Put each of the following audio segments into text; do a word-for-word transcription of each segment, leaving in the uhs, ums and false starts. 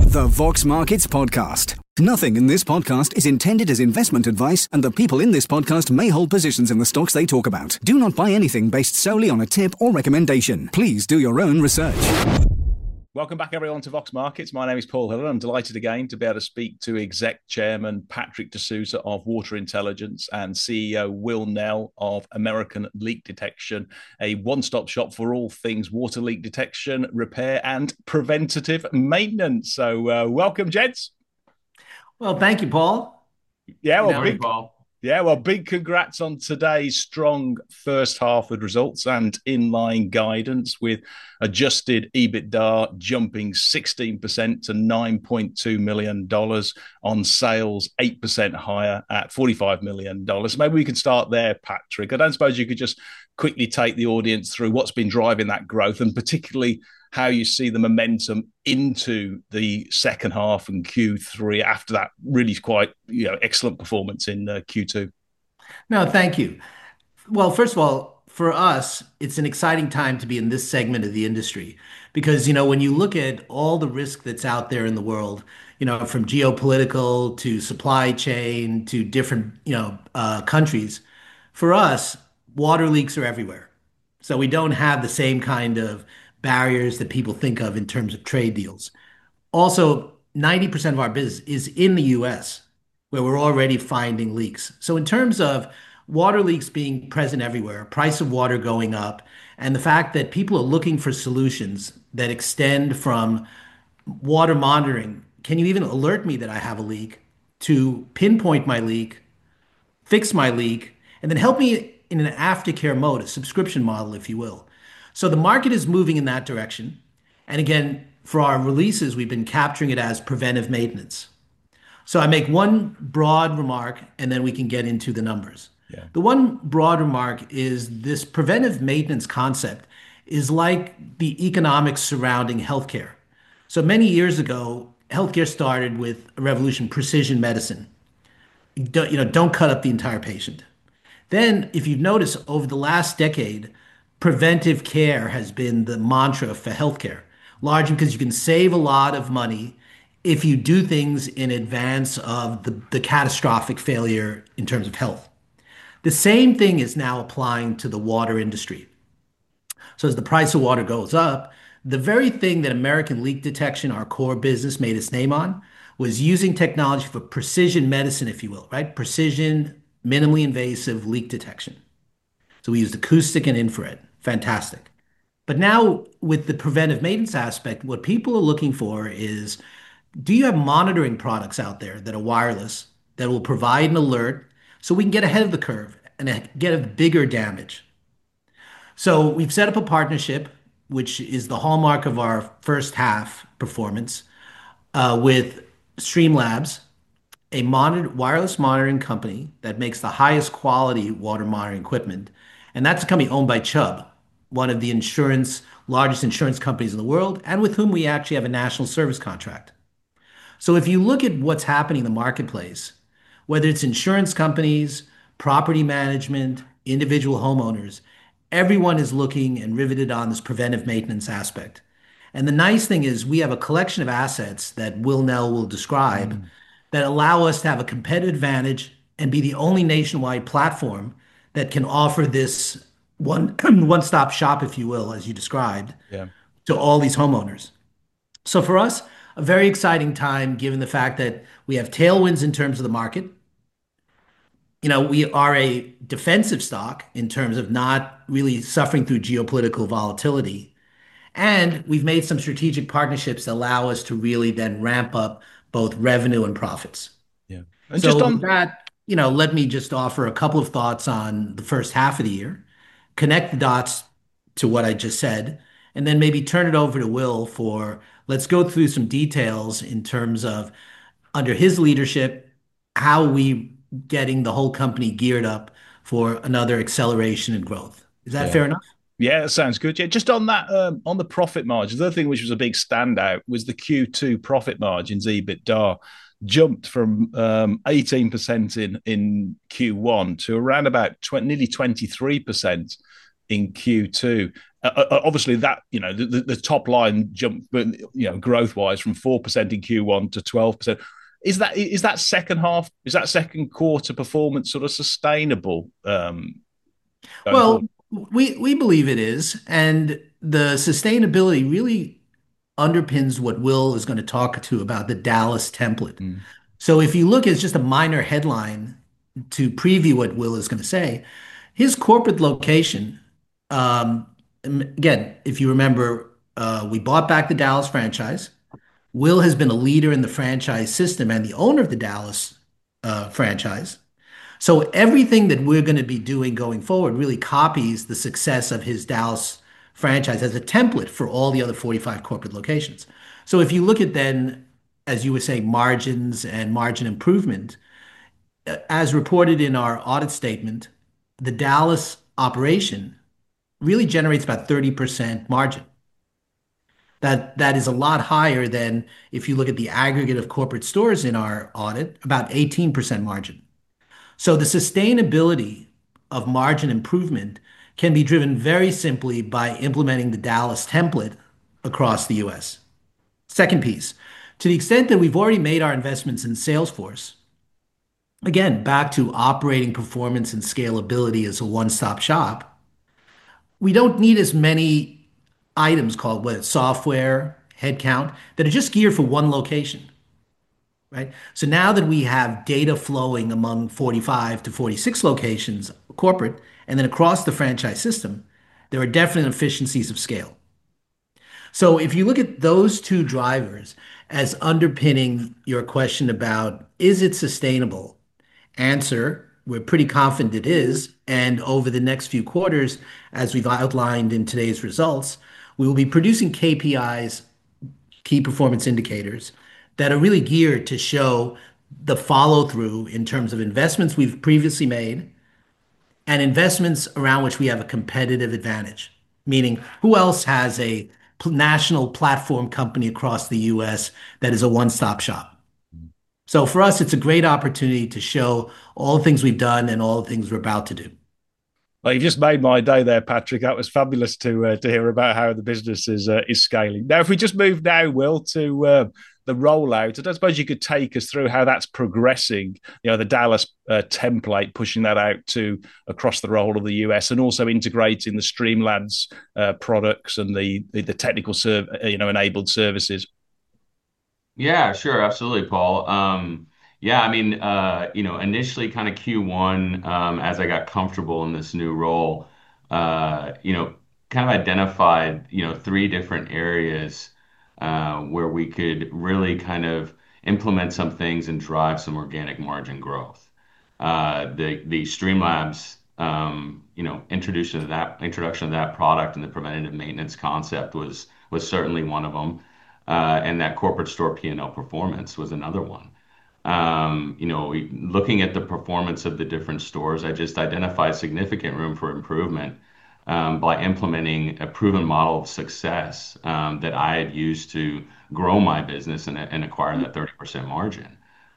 The Vox Markets Podcast. Nothing in this podcast is intended as investment advice, and the people in this podcast may hold positions in the stocks they talk about. Do not buy anything based solely on a tip or recommendation. Please do your own research. Welcome back, everyone, to Vox Markets. My name is Paul Hill. I'm delighted again to be able to speak to Exec Chairman Patrick D'Souza of Water Intelligence and C E O Will Nell of American Leak Detection, a one-stop shop for all things water leak detection, repair, and preventative maintenance. So, uh, welcome, gents. Well, thank you, Paul. Yeah, well, morning, big, Paul. Yeah, well, big congrats on today's strong first half of results and in-line guidance, with adjusted EBITDA jumping sixteen percent to nine point two million dollars on sales, eight percent higher at forty-five million dollars. Maybe we can start there, Patrick. I don't suppose you could just quickly take the audience through what's been driving that growth, and particularly how you see the momentum into the second half and Q three after that really quite you know excellent performance in uh, Q two. No, thank you. Well, first of all, for us, it's an exciting time to be in this segment of the industry because, you know, when you look at all the risk that's out there in the world, you know, from geopolitical to supply chain to different, you know, uh, countries, for us, water leaks are everywhere. So we don't have the same kind of barriers that people think of in terms of trade deals. Also, ninety percent of our business is in the U S, where we're already finding leaks. So in terms of water leaks being present everywhere, price of water going up, and the fact that people are looking for solutions that extend from water monitoring, can you even alert me that I have a leak, to pinpoint my leak, fix my leak, and then help me in an aftercare mode, a subscription model, if you will. So the market is moving in that direction. And again, for our releases, we've been capturing it as preventive maintenance. So I make one broad remark, and then we can get into the numbers. Yeah. The one broad remark is this preventive maintenance concept is like the economics surrounding healthcare. So many years ago, healthcare started with a revolution, precision medicine. Don't, you know, don't cut up the entire patient. Then, if you've noticed, over the last decade, preventive care has been the mantra for healthcare, largely because you can save a lot of money if you do things in advance of the, the catastrophic failure in terms of health. The same thing is now applying to the water industry. So as the price of water goes up, the very thing that American Leak Detection, our core business, made its name on was using technology for precision medicine, if you will, right? Precision, minimally invasive leak detection. So we used acoustic and infrared. Fantastic. But now with the preventive maintenance aspect, what people are looking for is, do you have monitoring products out there that are wireless that will provide an alert so we can get ahead of the curve and get a bigger damage? So we've set up a partnership, which is the hallmark of our first half performance, uh, with Streamlabs, a monitor, wireless monitoring company that makes the highest quality water monitoring equipment. And that's a company owned by Chubb, one of the insurance, largest insurance companies in the world, and with whom we actually have a national service contract. So if you look at what's happening in the marketplace, whether it's insurance companies, property management, individual homeowners, everyone is looking and riveted on this preventive maintenance aspect. And the nice thing is we have a collection of assets that Will Nell will describe mm. that allow us to have a competitive advantage and be the only nationwide platform that can offer this one one-stop shop, if you will, as you described, yeah. to all these homeowners. So for us, a very exciting time, given the fact that we have tailwinds in terms of the market. You know, we are a defensive stock in terms of not really suffering through geopolitical volatility. And we've made some strategic partnerships that allow us to really then ramp up both revenue and profits. Yeah. And so just on with that, you know, let me just offer a couple of thoughts on the first half of the year, connect the dots to what I just said, and then maybe turn it over to Will for, let's go through some details in terms of, under his leadership, how we getting the whole company geared up for another acceleration and growth. Is that yeah. fair enough? Yeah, that sounds good. Yeah, just on that, um, on the profit margins, the other thing which was a big standout was the Q two profit margins, EBITDA, jumped from um, eighteen percent in, in Q one to around about twenty, nearly twenty-three percent in Q two. uh, uh, obviously that, you know, the, the, the top line jumped, but you know, growth wise from four percent in Q one to twelve percent. Is that is that second half, is that second quarter performance sort of sustainable um, going Well, forward? we we believe it is, and the sustainability really underpins what Will is going to talk to about the Dallas template. Mm. So if you look as just a minor headline to preview what Will is going to say, his corporate location, um, again, if you remember, uh, we bought back the Dallas franchise. Will has been a leader in the franchise system and the owner of the Dallas uh, franchise. So everything that we're going to be doing going forward really copies the success of his Dallas franchise as a template for all the other forty-five corporate locations. So if you look at then, as you were saying, margins and margin improvement, as reported in our audit statement, the Dallas operation really generates about thirty percent margin. That that is a lot higher than if you look at the aggregate of corporate stores in our audit, about eighteen percent margin. So the sustainability of margin improvement can be driven very simply by implementing the Dallas template across the U S. Second piece, to the extent that we've already made our investments in Salesforce, again, back to operating performance and scalability as a one-stop shop, we don't need as many items called what software, headcount, that are just geared for one location, right? So now that we have data flowing among forty-five to forty-six locations corporate and then across the franchise system, there are definite efficiencies of scale. So if you look at those two drivers as underpinning your question about is it sustainable? Answer, we're pretty confident it is. And over the next few quarters, as we've outlined in today's results, we will be producing K P Is, key performance indicators, that are really geared to show the follow through in terms of investments we've previously made and investments around which we have a competitive advantage. Meaning, who else has a pl- national platform company across the U S that is a one stop shop? So for us, it's a great opportunity to show all the things we've done and all the things we're about to do. Well, you've just made my day there, Patrick. That was fabulous to uh, to hear about how the business is uh, is scaling. Now, if we just move now, Will, to uh, the rollout, I don't suppose you could take us through how that's progressing. You know, the Dallas uh, template, pushing that out to across the whole of the U S, and also integrating the Streamlabs uh, products and the the, the technical serv- uh, you know enabled services. Yeah, sure, absolutely, Paul. Um, yeah, I mean, uh, you know, initially kind of Q one, um, as I got comfortable in this new role, uh, you know, kind of identified, you know, three different areas uh, where we could really kind of implement some things and drive some organic margin growth. Uh, the the Streamlabs, um, you know, introduction of that introduction of that product and the preventative maintenance concept was was certainly one of them. Uh, and that corporate store P and L performance was another one. Um, you know, we, looking at the performance of the different stores, I just identified significant room for improvement um, by implementing a proven model of success um, that I had used to grow my business and, and acquire that thirty percent margin.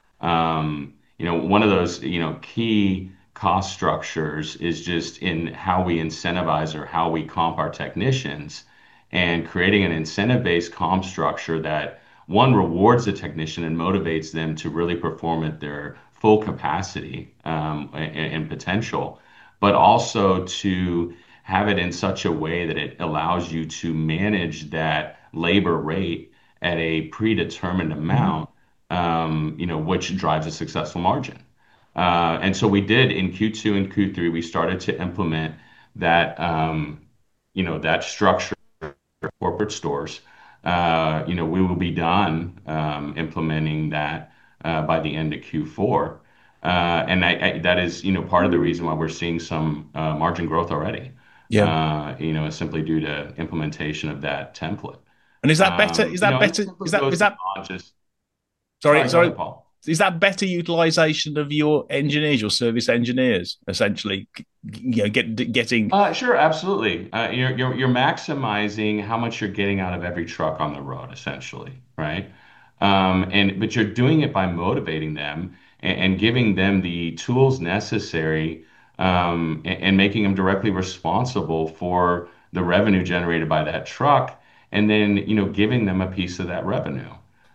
Um, you know, one of those, you know, key cost structures is just in how we incentivize or how we comp our technicians and creating an incentive-based comp structure that one rewards the technician and motivates them to really perform at their full capacity um, and, and potential, but also to have it in such a way that it allows you to manage that labor rate at a predetermined amount, um, you know, which drives a successful margin. Uh, and so we did in Q two and Q three, we started to implement that, um, you know, that structure for corporate stores. Uh, you know, we will be done um, implementing that uh, by the end of Q four. Uh, and I, I, that is, you know, part of the reason why we're seeing some uh, margin growth already, Yeah. uh, you know, simply due to implementation of that template. And is that better? Um, Is you that know, and better? this Is simply that goes is that beyond just, sorry, sorry, go sorry. ahead, Paul. Is that better utilization of your engineers, your service engineers, essentially? You know, get getting. Uh, sure, absolutely. Uh, you're, you're you're maximizing how much you're getting out of every truck on the road, essentially, right? Um, and but you're doing it by motivating them and, and giving them the tools necessary, um, and, and making them directly responsible for the revenue generated by that truck, and then, you know, giving them a piece of that revenue.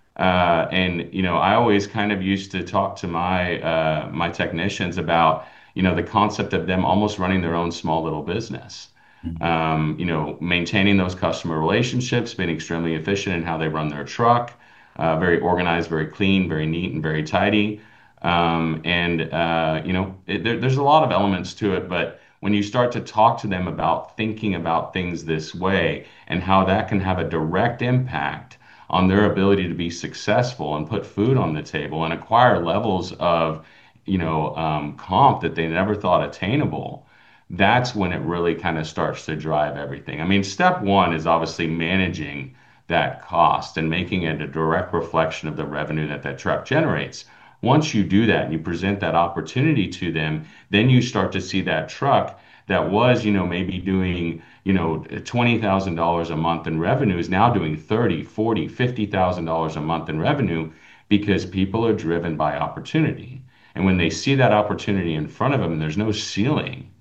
Uh, and you know, I always kind of used to talk to my uh, my technicians about, you know, the concept of them almost running their own small little business. Um, you know, maintaining those customer relationships, being extremely efficient in how they run their truck, uh, very organized, very clean, very neat, and very tidy. Um, and uh, you know, it, there, there's a lot of elements to it, but when you start to talk to them about thinking about things this way and how that can have a direct impact on their ability to be successful and put food on the table and acquire levels of, you know, um, comp that they never thought attainable, that's when it really kind of starts to drive everything. I mean, step one is obviously managing that cost and making it a direct reflection of the revenue that that truck generates. Once you do that and you present that opportunity to them, then you start to see that truck that was, you know, maybe doing, you know, twenty thousand dollars a month in revenue is now doing thirty, forty, fifty thousand dollars a month in revenue because people are driven by opportunity. And when they see that opportunity in front of them and there's no ceiling,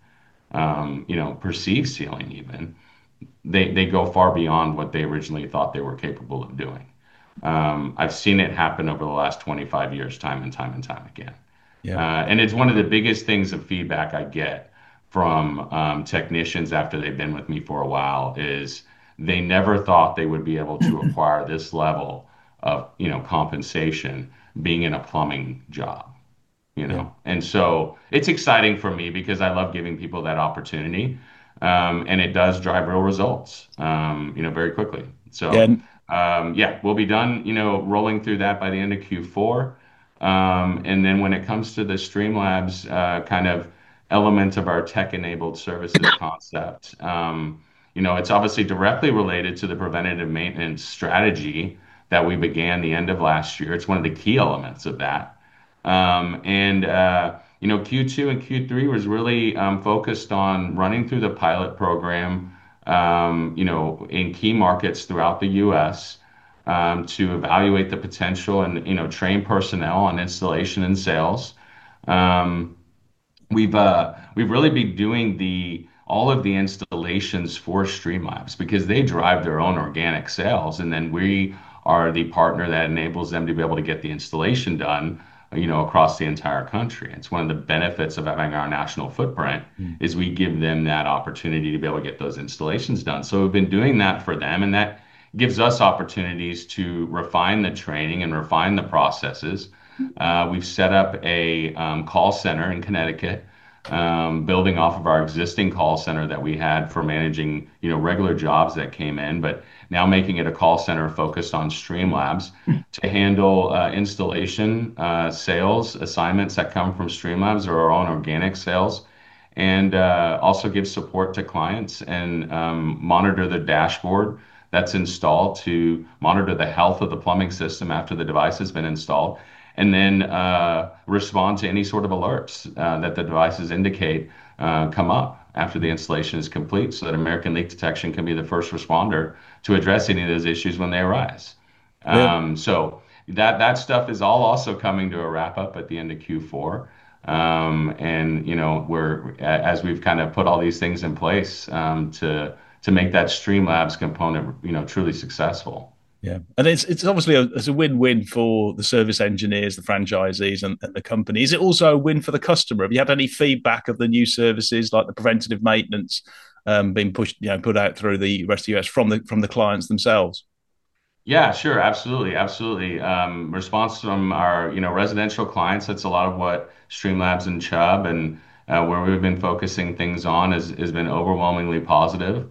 um, you know, perceived ceiling even, they, they go far beyond what they originally thought they were capable of doing. Um, I've seen it happen over the last twenty-five years, time and time and time again. Yeah. Uh, and it's one of the biggest things of feedback I get from um, technicians after they've been with me for a while is they never thought they would be able to acquire this level of, you know, compensation being in a plumbing job, you know. Yeah. And so it's exciting for me because I love giving people that opportunity. Um, and it does drive real results, um, you know, very quickly. So, Yeah. um, yeah, we'll be done, you know, rolling through that by the end of Q four. Um, and then when it comes to the Streamlabs uh, kind of element of our tech-enabled services concept, um, you know, it's obviously directly related to the preventative maintenance strategy that we began the end of last year. It's one of the key elements of that. Um, and, uh, you know, Q two and Q three was really um, focused on running through the pilot program, um, you know, in key markets throughout the U S um, to evaluate the potential and, you know, train personnel on installation and sales. Um, we've uh, we've really been doing the all of the installations for Streamlabs because they drive their own organic sales, and then we are the partner that enables them to be able to get the installation done, you know, across the entire country. It's one of the benefits of having our national footprint mm. is we give them that opportunity to be able to get those installations done. So we've been doing that for them, and that gives us opportunities to refine the training and refine the processes. Uh, we've set up a um, call center in Connecticut, um, building off of our existing call center that we had for managing, you know, regular jobs that came in, but now making it a call center focused on Streamlabs to handle uh, installation, uh, sales, assignments that come from Streamlabs or our own organic sales, and uh, also give support to clients and um, monitor the dashboard that's installed to monitor the health of the plumbing system after the device has been installed, and then uh, respond to any sort of alerts uh, that the devices indicate uh, come up after the installation is complete so that American Leak Detection can be the first responder to address any of those issues when they arise. Yeah. Um, so that that stuff is all also coming to a wrap up at the end of Q four. Um, and, you know, we're, as we've kind of put all these things in place um, to to make that Streamlabs component, you know, truly successful. Yeah, and it's it's obviously a, it's a win-win for the service engineers, the franchisees, and, and the company. Is it also a win for the customer? Have you had any feedback of the new services like the preventative maintenance um, being pushed, you know, put out through the rest of the U S from the from the clients themselves? Yeah, sure, absolutely, absolutely. Um, response from our, you know, residential clients. That's a lot of what Streamlabs and Chubb and uh, where we've been focusing things on has has been overwhelmingly positive.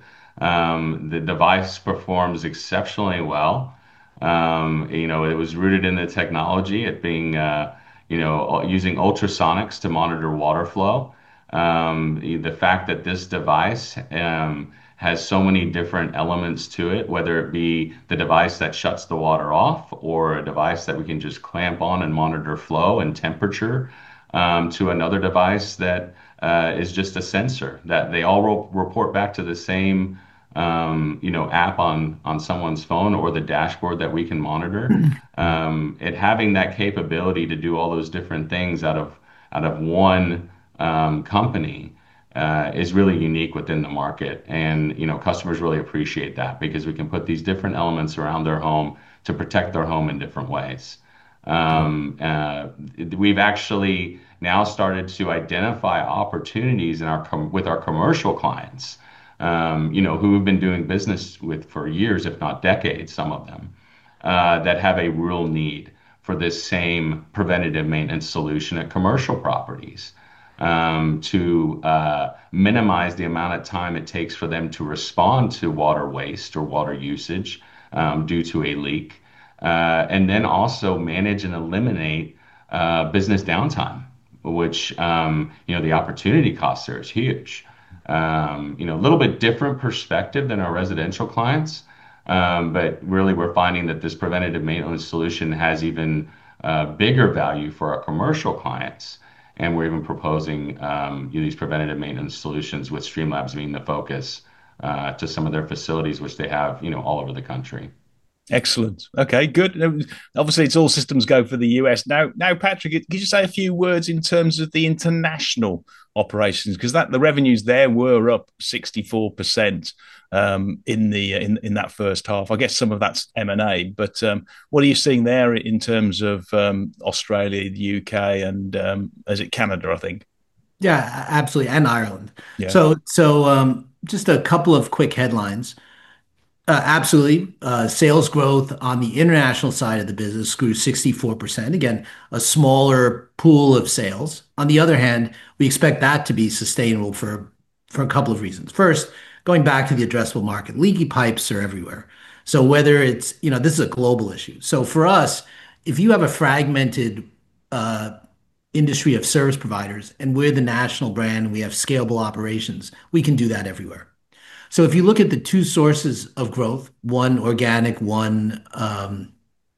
Um, the device performs exceptionally well. Um, you know, it was rooted in the technology, it being, uh, you know, using ultrasonics to monitor water flow. Um, the, the fact that this device um, has so many different elements to it, whether it be the device that shuts the water off or a device that we can just clamp on and monitor flow and temperature, um, to another device that uh, is just a sensor that they all ro- report back to the same Um, you know, app on on someone's phone or the dashboard that we can monitor. Um, it having that capability to do all those different things out of out of one um, company uh, is really unique within the market. And, you know, customers really appreciate that because we can put these different elements around their home to protect their home in different ways. Um, uh, we've actually now started to identify opportunities in our com with our commercial clients, um, you know, who we've been doing business with for years, if not decades, some of them, uh, that have a real need for this same preventative maintenance solution at commercial properties, um, to uh, minimize the amount of time it takes for them to respond to water waste or water usage um, due to a leak, uh, and then also manage and eliminate uh, business downtime, which, um, you know, the opportunity cost there is huge. Um, you know, a little bit different perspective than our residential clients. Um, but really, we're finding that this preventative maintenance solution has even uh, bigger value for our commercial clients. And we're even proposing um, you know, these preventative maintenance solutions with Streamlabs being the focus uh, to some of their facilities, which they have, you know, all over the country. Excellent. Okay, good. Obviously, it's all systems go for the U S now. Now, Patrick, could you say a few words in terms of the international operations? Because that the revenues there were up sixty-four percent um, in the in in that first half. I guess some of that's M and A, but um, what are you seeing there in terms of um, Australia, the U K, and um, is it Canada? I think. Yeah, absolutely, and Ireland. Yeah. So, so um, just a couple of quick headlines. Uh, absolutely. Uh, sales growth on the international side of the business grew sixty-four percent. Again, a smaller pool of sales. On the other hand, we expect that to be sustainable for, for a couple of reasons. First, going back to the addressable market, leaky pipes are everywhere. So whether it's, you know, this is a global issue. So for us, if you have a fragmented uh, industry of service providers and we're the national brand and we have scalable operations, we can do that everywhere. So if you look at the two sources of growth, one organic, one um,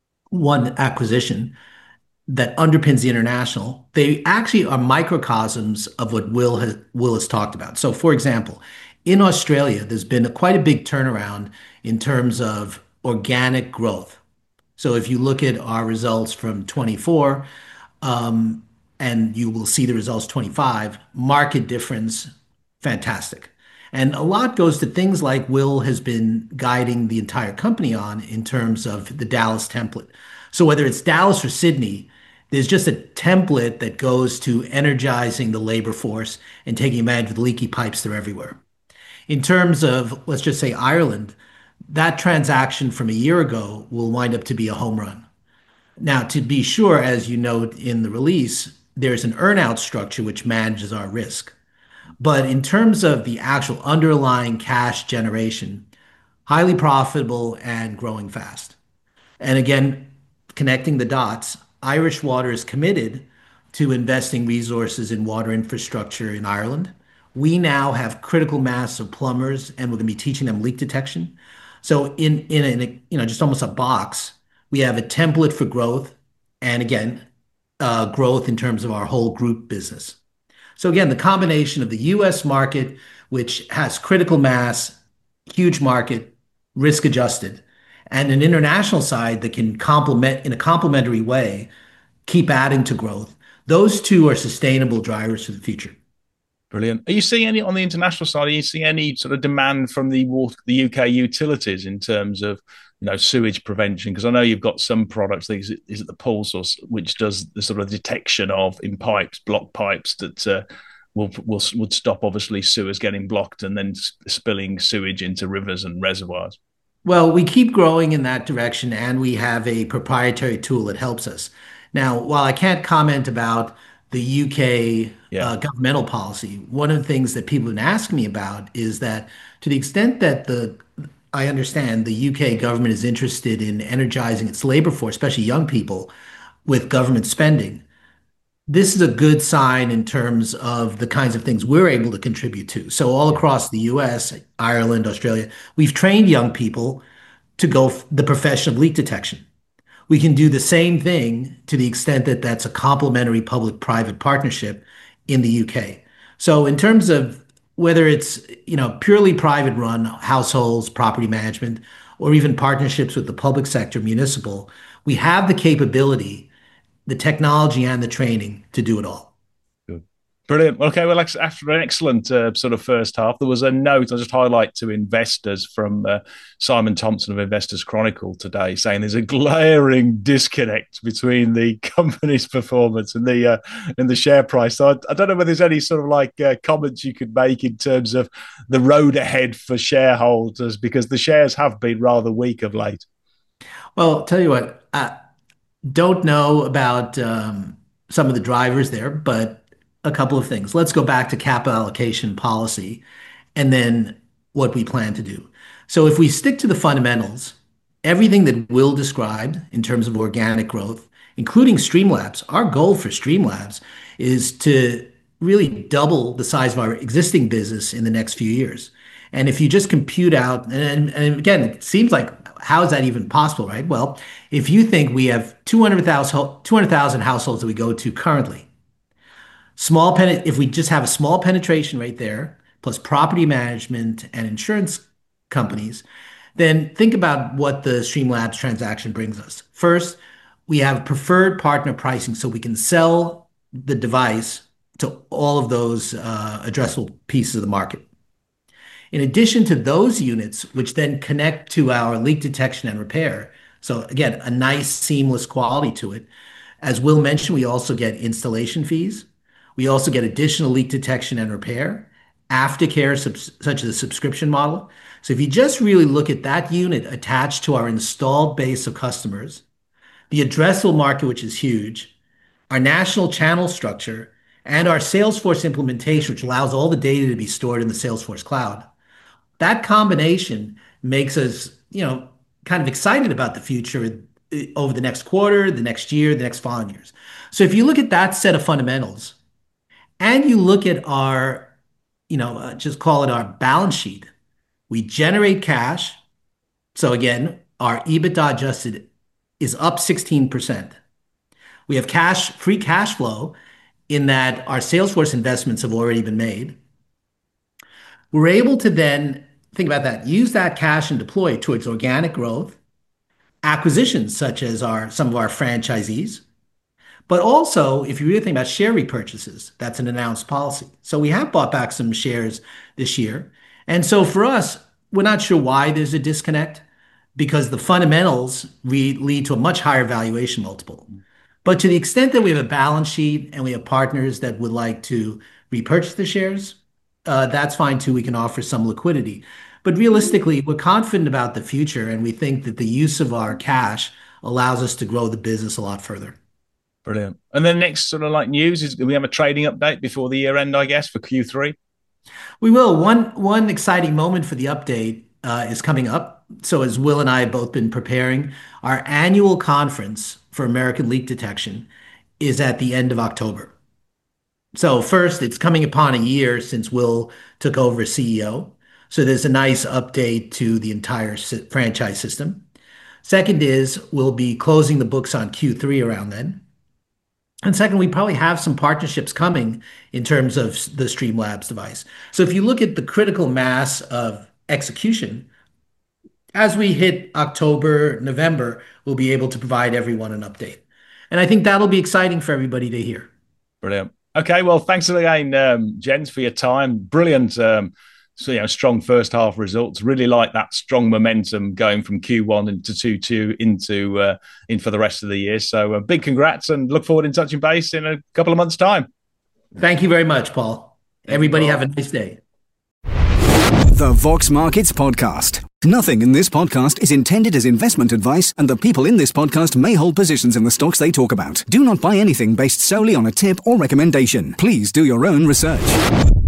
one acquisition that underpins the international, they actually are microcosms of what Will has Will has talked about. So, for example, in Australia, there's been a, quite a big turnaround in terms of organic growth. So if you look at our results from twenty-four, um, and you will see the results twenty-five, market difference, fantastic. And a lot goes to things like Will has been guiding the entire company on in terms of the Dallas template. So whether it's Dallas or Sydney, there's just a template that goes to energizing the labor force and taking advantage of the leaky pipes. They're everywhere. In terms of, let's just say Ireland, that transaction from a year ago will wind up to be a home run. Now, to be sure, as you note in the release, there's an earnout structure which manages our risk. But in terms of the actual underlying cash generation, highly profitable and growing fast. And again, connecting the dots, Irish Water is committed to investing resources in water infrastructure in Ireland. We now have critical mass of plumbers, and we're going to be teaching them leak detection. So in in a, in a you know just almost a box, we have a template for growth, and again, uh, growth in terms of our whole group business. So again, the combination of the U S market, which has critical mass, huge market, risk adjusted, and an international side that can complement in a complementary way, keep adding to growth. Those two are sustainable drivers for the future. Brilliant. Are you seeing any on the international side? Are you seeing any sort of demand from the water, the U K utilities in terms of, you know, sewage prevention? Because I know you've got some products. Is it, is it the Pulse, or, which does the sort of detection of in pipes, blocked pipes that uh, will will would stop obviously sewers getting blocked and then spilling sewage into rivers and reservoirs. Well, we keep growing in that direction, and we have a proprietary tool that helps us. Now, while I can't comment about the U K Yeah. uh, governmental policy, one of the things that people have been asking me about is that to the extent that the I understand the U K government is interested in energizing its labor force, especially young people, with government spending. This is a good sign in terms of the kinds of things we're able to contribute to. So all across the U S, Ireland, Australia, we've trained young people to go f- the profession of leak detection. We can do the same thing to the extent that that's a complementary public-private partnership in the U K. So in terms of whether it's, you know, purely private run households, property management, or even partnerships with the public sector, municipal, we have the capability, the technology and the training to do it all. Good. Brilliant. Okay, well, after an excellent uh, sort of first half, there was a note I'll just highlight to investors from uh, Simon Thompson of Investors Chronicle today, saying there's a glaring disconnect between the company's performance and the uh, and the share price. So I, I don't know whether there's any sort of like uh, comments you could make in terms of the road ahead for shareholders, because the shares have been rather weak of late. Well, tell you what, I don't know about um, some of the drivers there, but a couple of things. Let's go back to capital allocation policy and then what we plan to do. So if we stick to the fundamentals, everything that Will described in terms of organic growth, including Streamlabs, our goal for Streamlabs is to really double the size of our existing business in the next few years. And if you just compute out, and, and again, it seems like, how is that even possible, right? Well, if you think we have two hundred thousand households that we go to currently, Small pen, if we just have a small penetration rate there, plus property management and insurance companies, then think about what the Streamlabs transaction brings us. First, we have preferred partner pricing, so we can sell the device to all of those uh, addressable pieces of the market. In addition to those units, which then connect to our leak detection and repair, so again, a nice seamless quality to it. As Will mentioned, we also get installation fees. We also get additional leak detection and repair, aftercare, such as a subscription model. So if you just really look at that unit attached to our installed base of customers, the addressable market, which is huge, our national channel structure, and our Salesforce implementation, which allows all the data to be stored in the Salesforce cloud, that combination makes us, you know, kind of excited about the future over the next quarter, the next year, the next following years. So if you look at that set of fundamentals, and you look at our, you know, uh, just call it our balance sheet, we generate cash. So again, our EBITDA adjusted is up sixteen percent. We have cash, free cash flow in that our Salesforce investments have already been made. We're able to then, think about that, use that cash and deploy it towards organic growth, acquisitions such as our some of our franchisees, but also, if you really think about share repurchases, that's an announced policy. So we have bought back some shares this year. And so for us, we're not sure why there's a disconnect, because the fundamentals re- lead to a much higher valuation multiple. But to the extent that we have a balance sheet and we have partners that would like to repurchase the shares, uh, that's fine too. We can offer some liquidity. But realistically, we're confident about the future, and we think that the use of our cash allows us to grow the business a lot further. Brilliant. And then next sort of like news is we have a trading update before the year end, I guess, for Q three. We will. One one exciting moment for the update uh, is coming up. So as Will and I have both been preparing, our annual conference for American Leak Detection is at the end of October. So first, it's coming upon a year since Will took over as C E O. So there's a nice update to the entire franchise system. Second is we'll be closing the books on Q three around then. And second, we probably have some partnerships coming in terms of the Streamlabs device. So if you look at the critical mass of execution, as we hit October, November, we'll be able to provide everyone an update. And I think that'll be exciting for everybody to hear. Brilliant. Okay, well, thanks again, um, gents, for your time. Brilliant. Um, So, you know, strong first half results. Really like that strong momentum going from Q one into Q two into uh, in for the rest of the year. So, uh, big congrats, and look forward in touching base in a couple of months' time. Thank you very much, Paul. Everybody have a nice day. The Vox Markets Podcast. Nothing in this podcast is intended as investment advice, and the people in this podcast may hold positions in the stocks they talk about. Do not buy anything based solely on a tip or recommendation. Please do your own research.